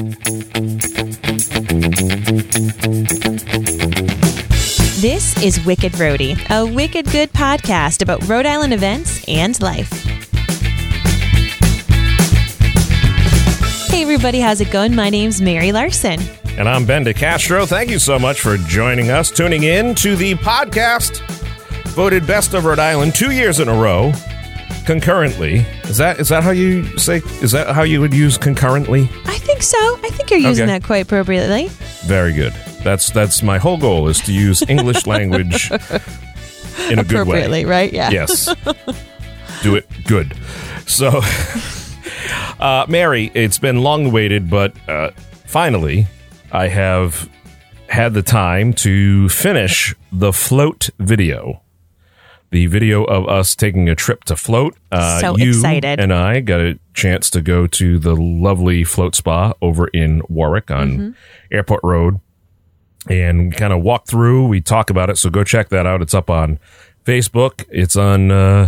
This is Wicked Roadie, a wicked good podcast about Rhode Island events and life. Hey everybody, how's it going? My name's Mary Larson. And I'm Ben DeCastro. Thank you so much for joining us, tuning in to the podcast voted Best of Rhode Island 2 years in a row, concurrently. Is that how you say? Is that how you would use concurrently? I think so. I think you're using that quite appropriately. Very good. That's my whole goal, is to use English language in a good way. Appropriately, right? Yeah. Yes. Do it good. So, Mary, it's been long awaited, but finally, I have had the time to finish the float video. The video of us taking a trip to float. So you excited. And I got a chance to go to the lovely float spa over in Warwick on Airport Road and kind of walk through. We talk about it, so go check that out. It's up on Facebook. It's on the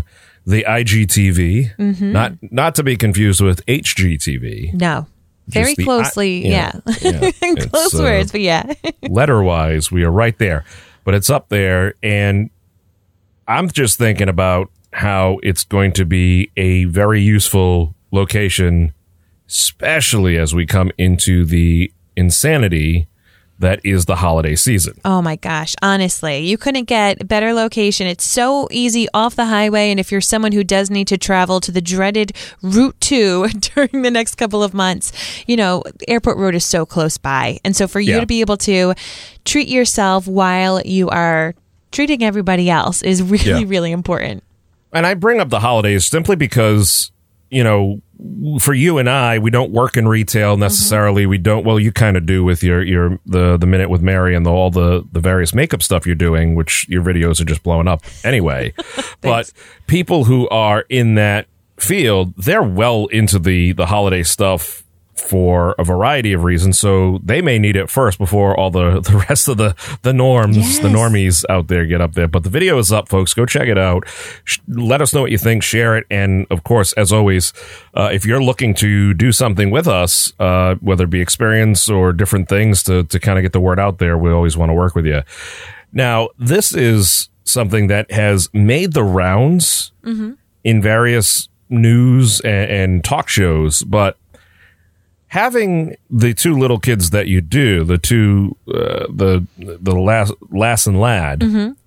IGTV, not to be confused with HGTV. No. Very closely, yeah. Close words, but yeah. Letter-wise, we are right there. But it's up there, and I'm just thinking about how it's going to be a very useful location, especially as we come into the insanity that is the holiday season. Oh my gosh, honestly, you couldn't get a better location. It's so easy off the highway, and if you're someone who does need to travel to the dreaded Route 2 during the next couple of months, you know, Airport Road is so close by. And so for you to be able to treat yourself while you are treating everybody else is really, really important. And I bring up the holidays simply because, you know, for you and I, we don't work in retail necessarily. We don't. Well, you kind of do with the Minute with Mary and all the various makeup stuff you're doing, which your videos are just blowing up anyway. But people who are in that field, they're well into the holiday stuff for a variety of reasons. So they may need it first before all the rest of the norms, the normies out there get up there. But the video is up, folks. Go check it out. Let us know what you think. Share it. And of course, as always, if you're looking to do something with us, whether it be experience or different things to kind of get the word out there, we always want to work with you. Now, this is something that has made the rounds in various news and talk shows, but having the two little kids that you do, the two, the lass and lad,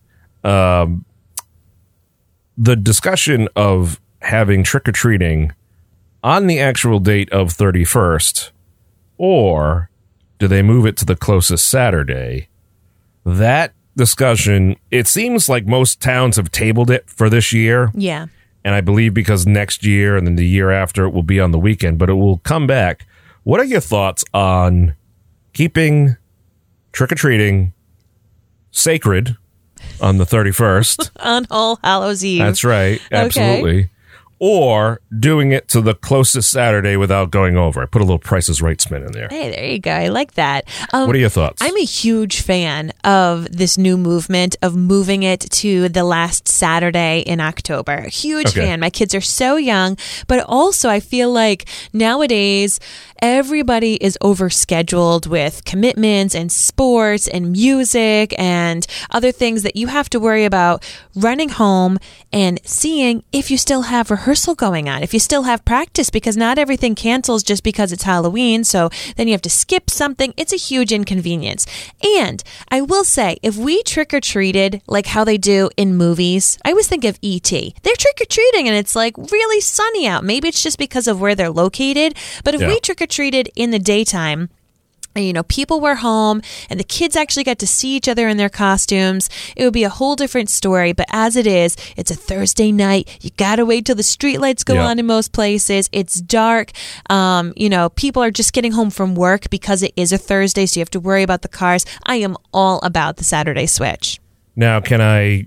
the discussion of having trick-or-treating on the actual date of 31st, or do they move it to the closest Saturday? That discussion, it seems like most towns have tabled it for this year. Yeah. And I believe because next year and then the year after, it will be on the weekend, but it will come back. What are your thoughts on keeping trick-or-treating sacred on the 31st? On All Hallows Eve. That's right. Absolutely. Okay. Or doing it to the closest Saturday without going over. I put a little Price is Right spin in there. Hey, there you go. I like that. What are your thoughts? I'm a huge fan of this new movement of moving it to the last Saturday in October. Huge fan. My kids are so young, but also I feel like nowadays everybody is overscheduled with commitments and sports and music and other things that you have to worry about running home and seeing if you still have rehearsal going on, if you still have practice, because not everything cancels just because it's Halloween. So then you have to skip something. It's a huge inconvenience. And I will say, if we trick-or-treated like how they do in movies, I always think of E.T. They're trick-or-treating and it's like really sunny out. Maybe it's just because of where they're located. But if we trick-or-treated in the daytime, you know, people were home and the kids actually got to see each other in their costumes, it would be a whole different story. But as it is, it's a Thursday night. You got to wait till the streetlights go on in most places. It's dark. You know, people are just getting home from work because it is a Thursday, so you have to worry about the cars. I am all about the Saturday switch. Now, can I...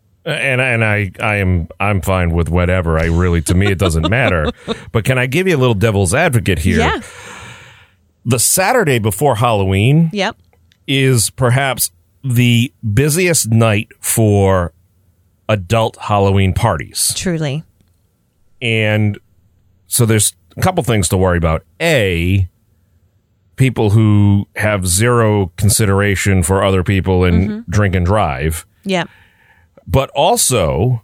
I'm fine with whatever. To me, it doesn't matter. But can I give you a little devil's advocate here? Yeah. The Saturday before Halloween is perhaps the busiest night for adult Halloween parties. Truly. And so there's a couple things to worry about. A, people who have zero consideration for other people and drink and drive. Yeah. But also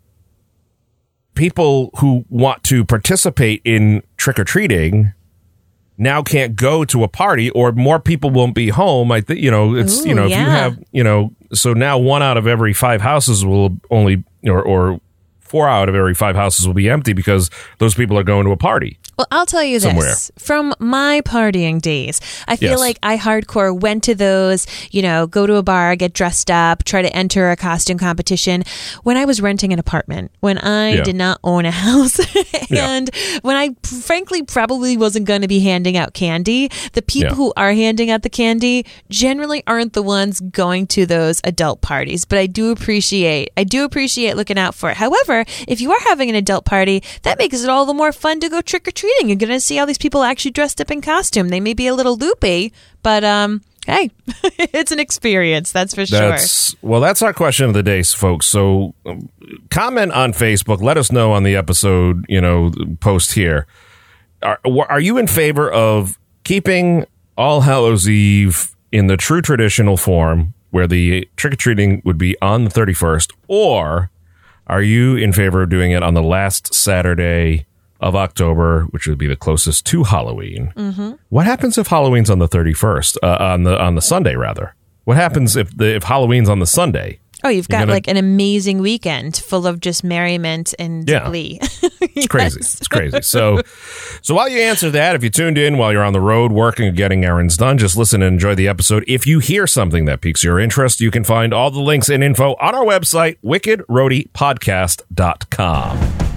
people who want to participate in trick-or-treating now can't go to a party, or more people won't be home. I think, it's, if you have, so now 1 out of every 5 houses will only, or 4 out of every 5 houses will be empty because those people are going to a party. Well, I'll tell you somewhere. This. From my partying days, I feel like I hardcore went to those, go to a bar, get dressed up, try to enter a costume competition when I was renting an apartment, when I did not own a house, and when I frankly probably wasn't going to be handing out candy. The people who are handing out the candy generally aren't the ones going to those adult parties, but I do appreciate looking out for it. However, if you are having an adult party, that makes it all the more fun to go trick-or-treating. You're going to see all these people actually dressed up in costume. They may be a little loopy, but hey, it's an experience, that's for sure. Well, that's our question of the day, folks. So comment on Facebook. Let us know on the episode, post here. Are you in favor of keeping All Hallows Eve in the true traditional form where the trick-or-treating would be on the 31st, or are you in favor of doing it on the last Saturday of October, which would be the closest to Halloween? What happens if Halloween's on the 31st, on the Sunday rather? What happens if Halloween's on the Sunday? Oh, you've got like an amazing weekend full of just merriment and glee. It's crazy. It's crazy. So while you answer that, if you tuned in while you're on the road working or getting errands done, just listen and enjoy the episode. If you hear something that piques your interest, you can find all the links and info on our website, wickedroadiepodcast.com.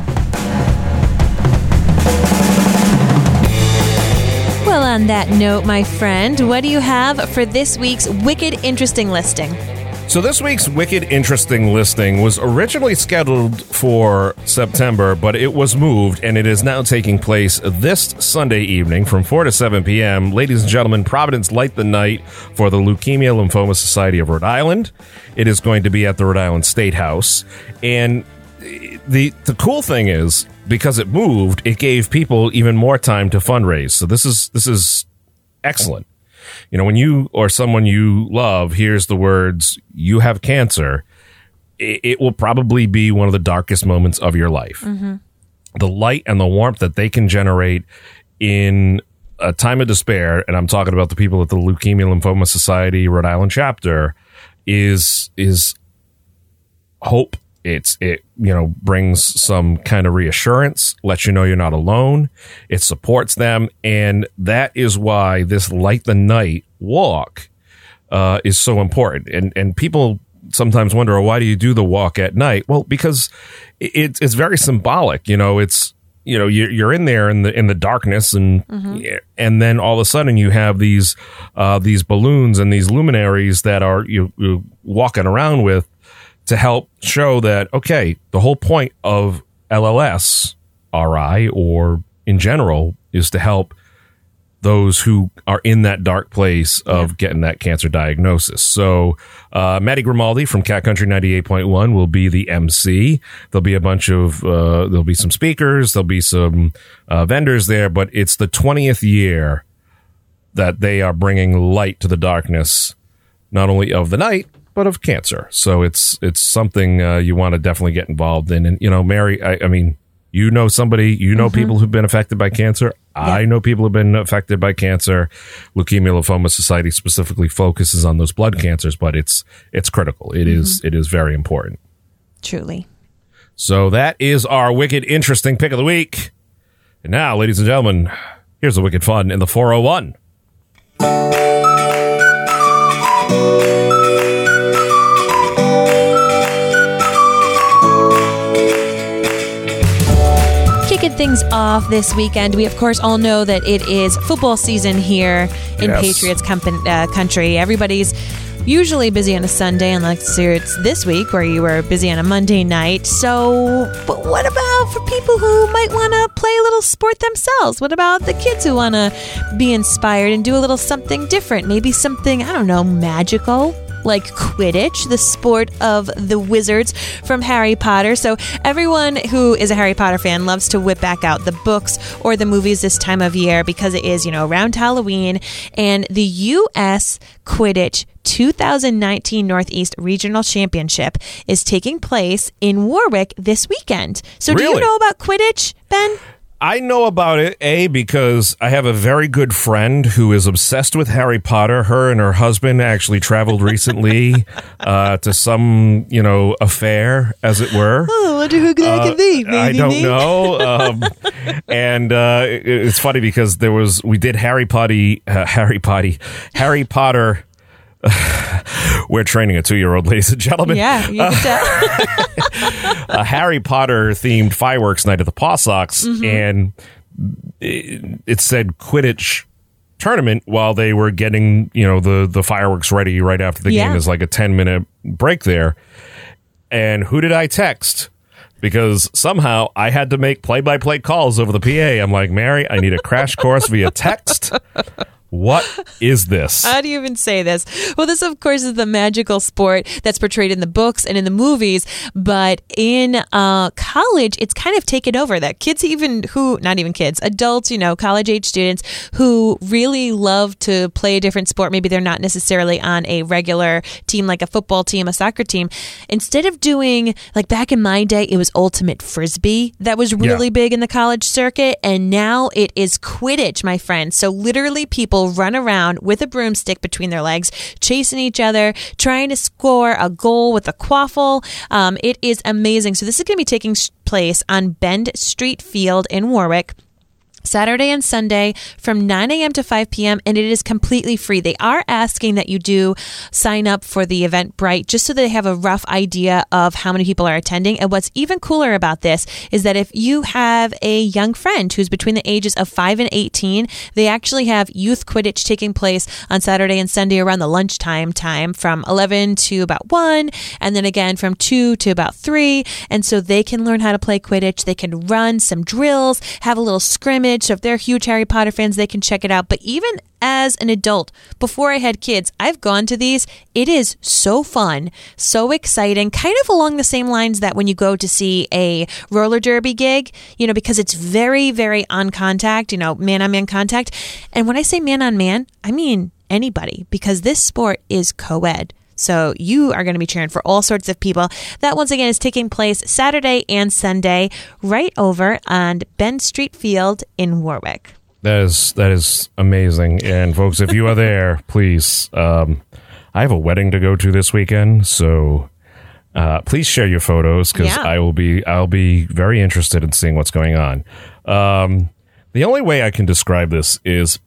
Well, on that note, my friend, what do you have for this week's Wicked Interesting listing? So this week's Wicked Interesting listing was originally scheduled for September, but it was moved, and it is now taking place this Sunday evening from 4 to 7 p.m. Ladies and gentlemen, Providence Light the Night for the Leukemia Lymphoma Society of Rhode Island. It is going to be at the Rhode Island State House, and the cool thing is, because it moved, it gave people even more time to fundraise. So this is excellent. When you or someone you love hears the words, "you have cancer," it will probably be one of the darkest moments of your life. The light and the warmth that they can generate in a time of despair, and I'm talking about the people at the Leukemia Lymphoma Society Rhode Island chapter, is hope. It brings some kind of reassurance, lets you know you're not alone. It supports them. And that is why this Light the Night walk is so important. And people sometimes wonder, why do you do the walk at night? Well, because it's very symbolic. It's, you're in there in the darkness, and then all of a sudden you have these balloons and these luminaries that are you walking around with, to help show that, okay, the whole point of LLS, RI, or in general, is to help those who are in that dark place of getting that cancer diagnosis. So Maddie Grimaldi from Cat Country 98.1 will be the MC. There'll be a bunch of, there'll be some speakers, there'll be some vendors there, but it's the 20th year that they are bringing light to the darkness, not only of the night, but of cancer. So it's something you want to definitely get involved in. And, Mary, I mean, somebody, people who've been affected by cancer. I know people who've been affected by cancer. Leukemia Lymphoma Society specifically focuses on those blood cancers, but it's critical. It is very important. Truly. So that is our Wicked Interesting Pick of the Week. And now, ladies and gentlemen, here's the Wicked Fun in the 401. Kicking things off this weekend, we of course all know that it is football season here in Patriots country. Everybody's usually busy on a Sunday, unless it's this week where you were busy on a Monday night. So, but what about for people who might want to play a little sport themselves? What about the kids who want to be inspired and do a little something different? Maybe something, I don't know, magical? like Quidditch, the sport of the wizards from Harry Potter. So everyone who is a Harry Potter fan loves to whip back out the books or the movies this time of year because it is, around Halloween. And the U.S. Quidditch 2019 Northeast Regional Championship is taking place in Warwick this weekend. So Really? Do you know about Quidditch, Ben? I know about it, because I have a very good friend who is obsessed with Harry Potter. Her and her husband actually traveled recently to some, affair, as it were. Oh, I wonder who that could be. Maybe I don't me? know. And it's funny because we did Harry Potter. We're training a 2-year-old, ladies and gentlemen. Yeah, you can tell. A Harry Potter themed fireworks night at the Paw Sox, and it said Quidditch tournament while they were getting the fireworks ready right after the game. Is like a 10-minute break there. And who did I text? Because somehow I had to make play-by-play calls over the PA. I'm like, Mary, I need a crash course via text. What is this? How do you even say this? Well, this, of course, is the magical sport that's portrayed in the books and in the movies. But in college, it's kind of taken over. That kids, not even kids, adults, college-age students who really love to play a different sport. Maybe they're not necessarily on a regular team like a football team, a soccer team. Instead of doing, like back in my day, it was ultimate frisbee that was really big in the college circuit. And now it is Quidditch, my friend. So literally people run around with a broomstick between their legs, chasing each other, trying to score a goal with a quaffle. It is amazing. So this is going to be taking place on Bend Street Field in Warwick, Saturday and Sunday from 9 a.m. to 5 p.m. and it is completely free. They are asking that you do sign up for the Eventbrite just so they have a rough idea of how many people are attending. And what's even cooler about this is that if you have a young friend who's between the ages of 5 and 18, they actually have youth Quidditch taking place on Saturday and Sunday around the lunchtime time from 11 to about 1 and then again from 2 to about 3. And so they can learn how to play Quidditch. They can run some drills, have a little scrimmage. So if they're huge Harry Potter fans, they can check it out. But even as an adult, before I had kids, I've gone to these. It is so fun, so exciting, kind of along the same lines that when you go to see a roller derby gig, because it's very, very on contact, man-on-man contact. And when I say man-on-man, I mean anybody, because this sport is co-ed. So you are going to be cheering for all sorts of people. That, once again, is taking place Saturday and Sunday right over on Bend Street Field in Warwick. That is amazing. And folks, if you are there, please, I have a wedding to go to this weekend, so please share your photos because I'll be very interested in seeing what's going on. The only way I can describe this is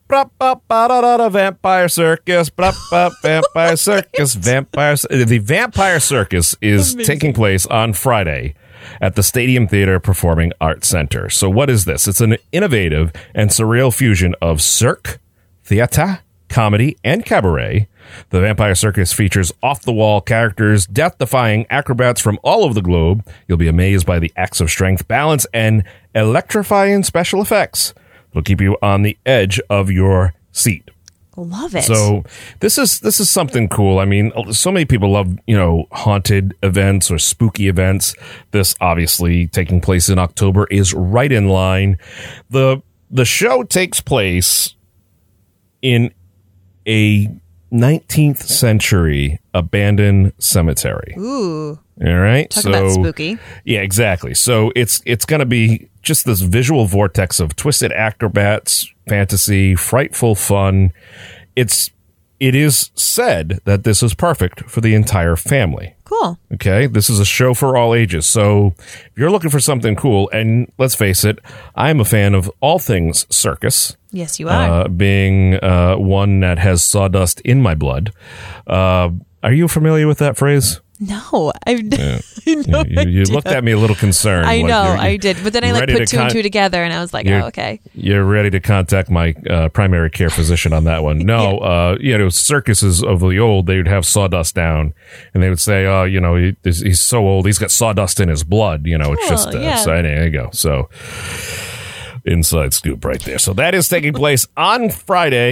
Vampire Circus, Vampire Circus, The Vampire Circus is taking place on Friday at the Stadium Theater Performing Arts Center. So what is this? It's an innovative and surreal fusion of cirque, theater, comedy, and cabaret. The Vampire Circus features off-the-wall characters, death-defying acrobats from all over the globe. You'll be amazed by the acts of strength, balance, and electrifying special effects. It'll keep you on the edge of your seat. Love it. So this is something cool. I mean, so many people love, haunted events or spooky events. This, obviously, taking place in October, is right in line. The show takes place in a 19th century abandoned cemetery. Ooh. All right. Talk about spooky. Yeah, exactly. So it's going to be just this visual vortex of twisted acrobats, fantasy, frightful fun. It is said that this is perfect for the entire family. Cool. Okay. This is a show for all ages. So if you're looking for something cool, and let's face it, I'm a fan of all things circus. Yes, you are. Being one that has sawdust in my blood. Are you familiar with that phrase? No, you looked at me a little concerned. I know, I did. But then I put two and two together and I was like, okay. You're ready to contact my primary care physician on that one. No, circuses of the old, they would have sawdust down and they would say, he's so old, he's got sawdust in his blood. It's just, so anyway, there you go. So inside scoop right there. So that is taking place on Friday,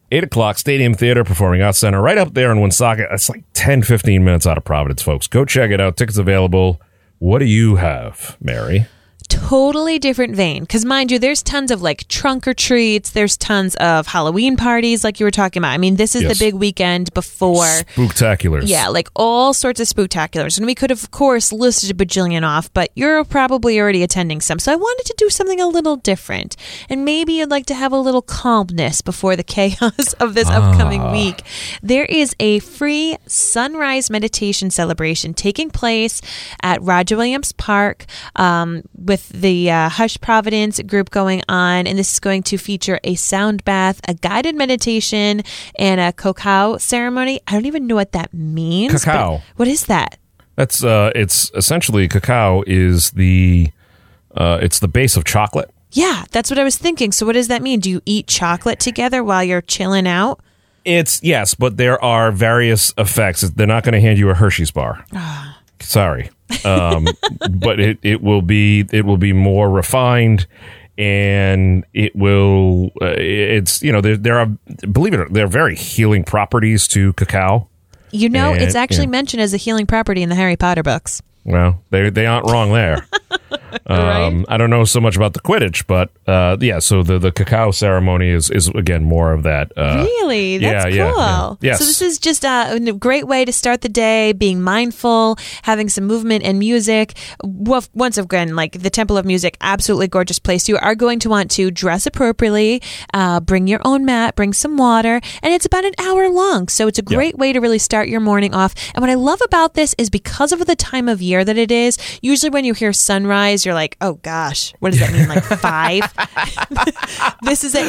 8 o'clock, Stadium Theater, Performing Arts Center, right up there in Woonsocket. That's like 10, 15 minutes out of Providence, folks. Go check it out. Tickets available. What do you have, Mary? Totally different vein, because mind you, there's tons of like trunk or treats, there's tons of Halloween parties like you were talking about. I mean, this is the big weekend before spooktaculars. Yeah, like all sorts of spooktaculars, and we could have, of course, listed a bajillion off, but you're probably already attending some, so I wanted to do something a little different, and maybe you'd like to have a little calmness before the chaos of this upcoming week. There is a free sunrise meditation celebration taking place at Roger Williams Park with the Hush Providence group going on, and this is going to feature a sound bath, a guided meditation, and a cacao ceremony. I don't even know what that means. Cacao. What is that? That's it's essentially cacao is it's the base of chocolate. Yeah, that's what I was thinking. So what does that mean? Do you eat chocolate together while you're chilling out? It's yes, but there are various effects. They're not going to hand you a Hershey's bar. Sorry. But it will be more refined, and it will it's there are, believe it or not, there are very healing properties to cacao. It's actually mentioned as a healing property in the Harry Potter books. Well, they aren't wrong there. Right? I don't know so much about the Quidditch, but so the cacao ceremony is again more of that. Really? That's cool. Yeah. Yes. So this is just a great way to start the day, being mindful, having some movement and music. Once again, like the Temple of Music, absolutely gorgeous place. You are going to want to dress appropriately, bring your own mat, bring some water, and it's about an hour long. So it's a great way to really start your morning off. And what I love about this is because of the time of year that it is, usually when you hear sunrise, you're like, oh gosh, what does that mean? Like 5? This is at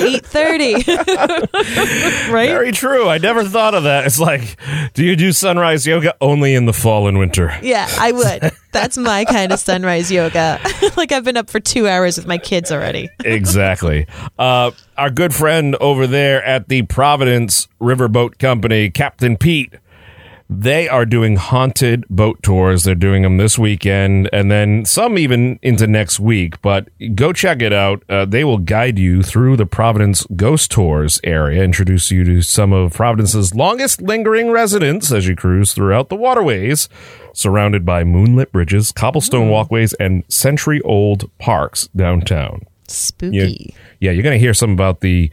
8:30. Right? Very true. I never thought of that. It's like, do you do sunrise yoga only in the fall and winter? Yeah, I would. That's my kind of sunrise yoga. Like I've been up for 2 hours with my kids already. Exactly. Our good friend over there at the Providence Riverboat Company, Captain Pete, they are doing haunted boat tours. They're doing them this weekend and then some even into next week. But go check it out. They will guide you through the Providence Ghost Tours area, introduce you to some of Providence's longest lingering residents as you cruise throughout the waterways, surrounded by moonlit bridges, cobblestone walkways, and century-old parks downtown. Spooky. You're going to hear some about the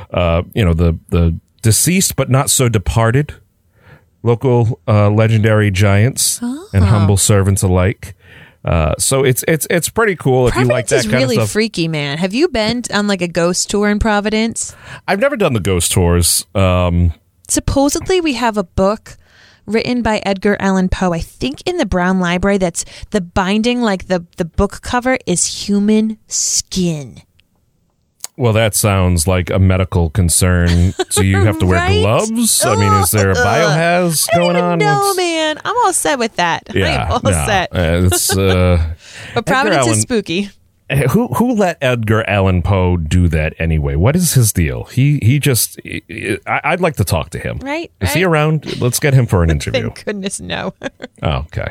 deceased but not so departed local legendary giants and humble servants alike. So it's pretty cool if you like that kind of stuff. Providence is really freaky, man. Have you been on like a ghost tour in Providence? I've never done the ghost tours. Supposedly we have a book written by Edgar Allan Poe, I think in the Brown Library, that's the binding, like the book cover is human skin. Well, that sounds like a medical concern. So you have to wear Right? gloves? I mean, is there a biohazard going on? No, man. I'm all set with that. Yeah, I'm all set. It's, But Providence is spooky. Who let Edgar Allan Poe do that anyway? What is his deal? He just... I'd like to talk to him. Right? Is he around? Let's get him for an interview. Thank goodness, no. Oh, okay.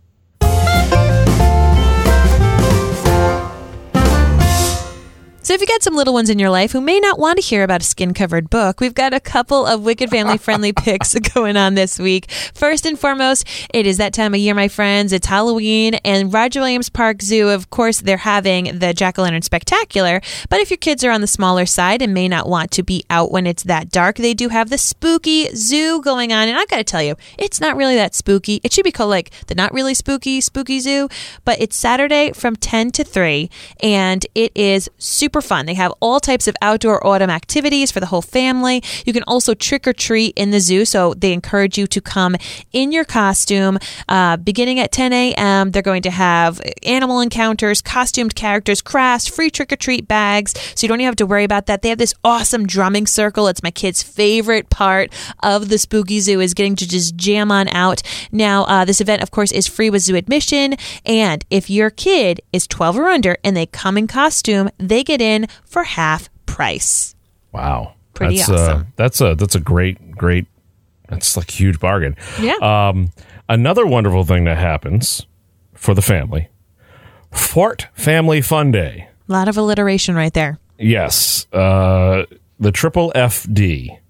So if you got some little ones in your life who may not want to hear about a skin-covered book, we've got a couple of wicked family-friendly picks going on this week. First and foremost, it is that time of year, my friends. It's Halloween, and Roger Williams Park Zoo, of course, they're having the Jack-o'-lantern Spectacular. But if your kids are on the smaller side and may not want to be out when it's that dark, they do have the Spooky Zoo going on. And I got to tell you, it's not really that spooky. It should be called like the Not Really Spooky Zoo. But it's Saturday from 10 to 3, and it is super fun. They have all types of outdoor autumn activities for the whole family. You can also trick or treat in the zoo, so they encourage you to come in your costume. Beginning at 10 a.m., they're going to have animal encounters, costumed characters, crafts, free trick or treat bags, so you don't even have to worry about that. They have this awesome drumming circle. It's my kid's favorite part of the Spooky Zoo, is getting to just jam on out. Now, this event, of course, is free with zoo admission, and if your kid is 12 or under and they come in costume, they get in for half price. Wow. Pretty awesome. That's a great, that's like a huge bargain. Yeah. Another wonderful thing that happens for the family, Fort Family Fun Day. A lot of alliteration right there. Yes. The Triple FD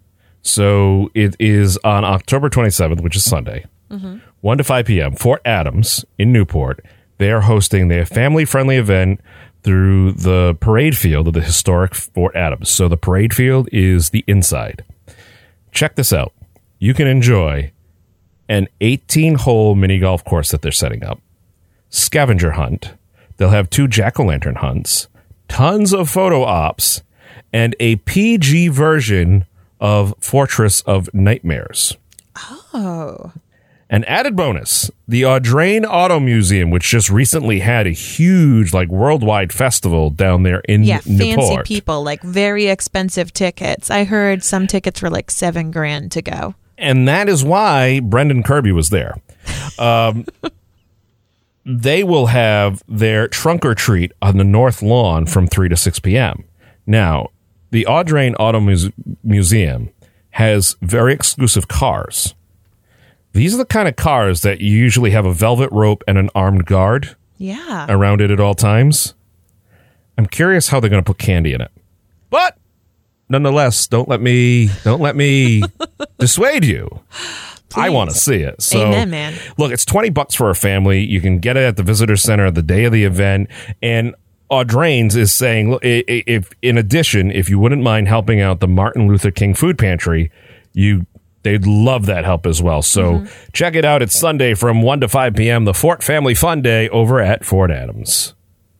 So it is on October 27th, which is Sunday, 1 to 5 p.m. Fort Adams in Newport. They are hosting their family-friendly event through the parade field of the historic Fort Adams. So the parade field is the inside. Check this out. You can enjoy an 18-hole mini golf course that they're setting up, scavenger hunt. They'll have 2 jack-o'-lantern hunts, tons of photo ops, and a PG version of Fortress of Nightmares. Oh. An added bonus, the Audrain Auto Museum, which just recently had a huge, worldwide festival down there in Newport. Fancy people, very expensive tickets. I heard some tickets were $7,000 to go. And that is why Brendan Kirby was there. They will have their trunk or treat on the North Lawn from 3 to 6 p.m. Now, the Audrain Auto Museum has very exclusive cars. These are the kind of cars that you usually have a velvet rope and an armed guard around it at all times. I'm curious how they're going to put candy in it. But nonetheless, don't let me dissuade you. Please. I want to see it. So, amen, man. Look, it's $20 for a family. You can get it at the visitor center the day of the event. And Audrain's is saying, look, if in addition, if you wouldn't mind helping out the Martin Luther King Food Pantry, they'd love that help as well. So check it out. It's Sunday from 1 to 5 p.m., the Fort Family Fun Day over at Fort Adams.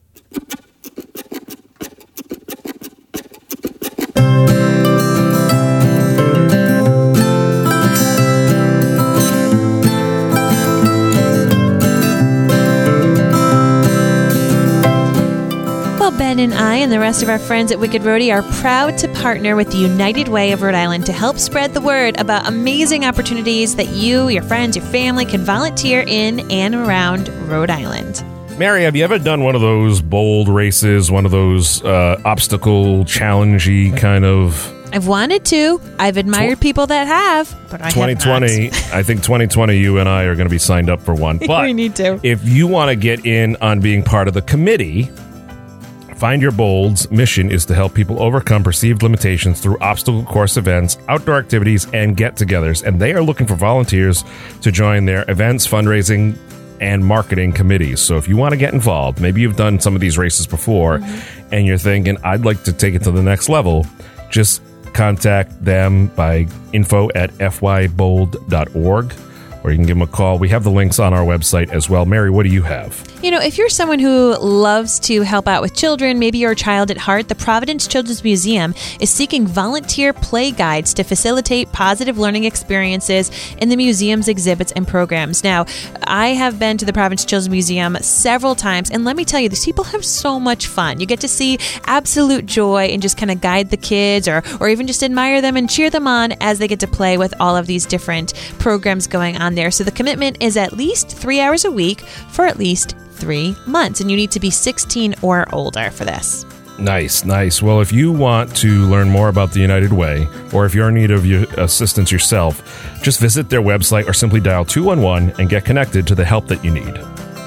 Ben and I and the rest of our friends at Wicked Roadie are proud to partner with the United Way of Rhode Island to help spread the word about amazing opportunities that you, your friends, your family can volunteer in and around Rhode Island. Mary, have you ever done one of those bold races, one of those obstacle challenge-y kind of... I've wanted to. I've admired people that have, but I 2020, have not. I think 2020, you and I are going to be signed up for one. But we need to. If you want to get in on being part of the committee... Find Your Bold's mission is to help people overcome perceived limitations through obstacle course events, outdoor activities, and get-togethers. And they are looking for volunteers to join their events, fundraising, and marketing committees. So if you want to get involved, maybe you've done some of these races before, and you're thinking, I'd like to take it to the next level, just contact them by info@fybold.org. Or you can give them a call. We have the links on our website as well. Mary, what do you have? If you're someone who loves to help out with children, maybe you're a child at heart, the Providence Children's Museum is seeking volunteer play guides to facilitate positive learning experiences in the museum's exhibits and programs. Now, I have been to the Providence Children's Museum several times, and let me tell you, these people have so much fun. You get to see absolute joy and just kind of guide the kids or even just admire them and cheer them on as they get to play with all of these different programs going on there. So the commitment is at least 3 hours a week for at least 3 months, and you need to be 16 or older for this. Nice. Well, if you want to learn more about the United Way, or if you're in need of your assistance yourself, just visit their website or simply dial 211 and get connected to the help that you need.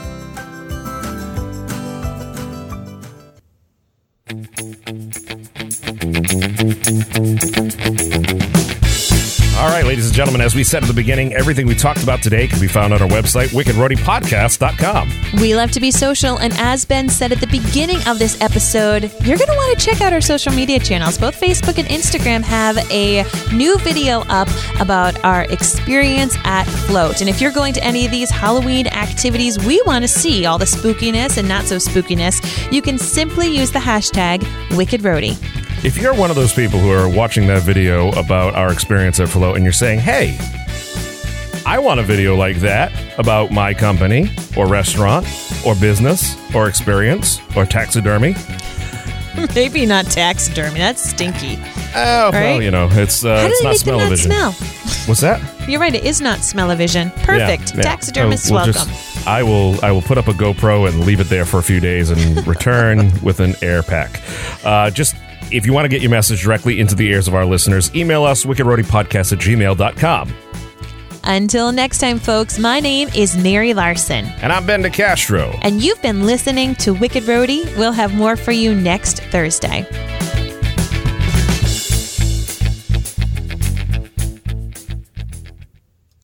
All right, ladies and gentlemen, as we said at the beginning, everything we talked about today can be found on our website, wickedroadiepodcast.com. We love to be social, and as Ben said at the beginning of this episode, you're going to want to check out our social media channels. Both Facebook and Instagram have a new video up about our experience at Float. And if you're going to any of these Halloween activities, we want to see all the spookiness and not so spookiness. You can simply use the hashtag WickedRoadie. If you're one of those people who are watching that video about our experience at Float and you're saying, hey, I want a video like that about my company or restaurant or business or experience or taxidermy. Maybe not taxidermy. That's stinky. Oh, right? Well, it's not smell-o-vision. Smell? What's that? You're right. It is not smell-o-vision. Perfect. Yeah. Taxidermists welcome. I will put up a GoPro and leave it there for a few days and return with an air pack. If you want to get your message directly into the ears of our listeners, email us, wickedroadiepodcast@gmail.com. Until next time, folks, my name is Mary Larson. And I'm Ben DeCastro. And you've been listening to Wicked Roadie. We'll have more for you next Thursday.